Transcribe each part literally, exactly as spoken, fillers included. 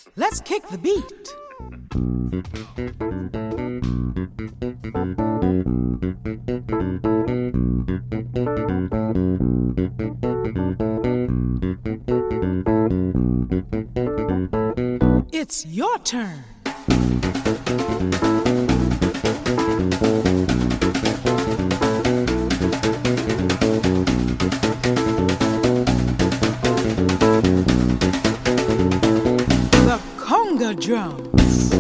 Let's kick the beat. It's your turn. The conga drums.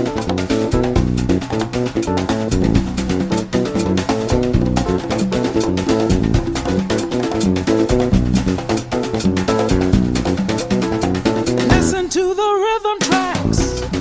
Listen to the rhythm tracks.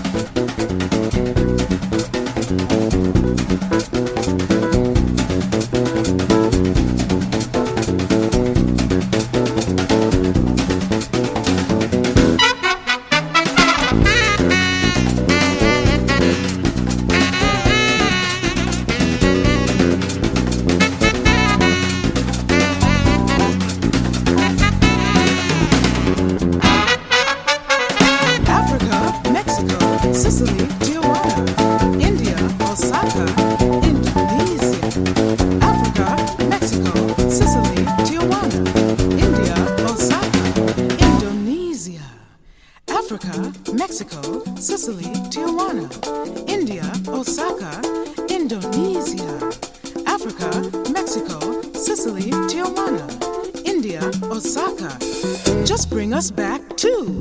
Sicily, Tijuana, India, Osaka, Indonesia. Africa, Mexico, Sicily, Tijuana, India, Osaka, Indonesia. Africa, Mexico, Sicily, Tijuana, India, Osaka, Indonesia. Africa, Mexico, Sicily, Tijuana, India, Osaka. Just bring us back to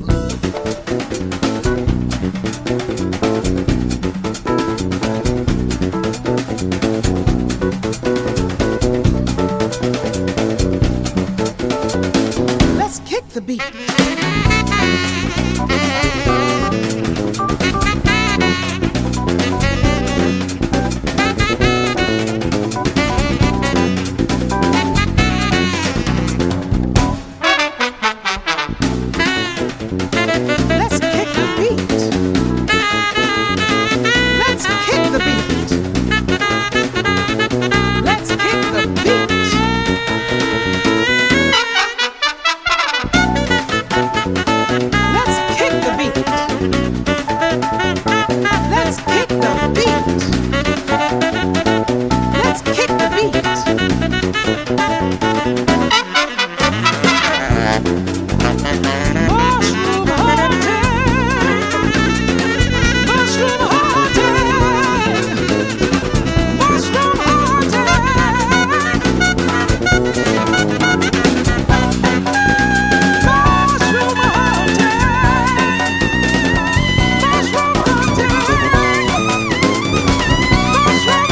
Let's kick the beat. Let's kick the beat. Let's kick the beat. Let's kick the beat. Let's kick the beat. Let's kick the beat. Let's kick the beat. Mushroom hunting. Mushroom hunting. Mushroom hunting. Mushroom hunting. Mushroom hunting. Mushroom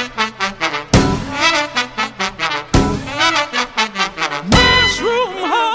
hunting. Mushroom hunting.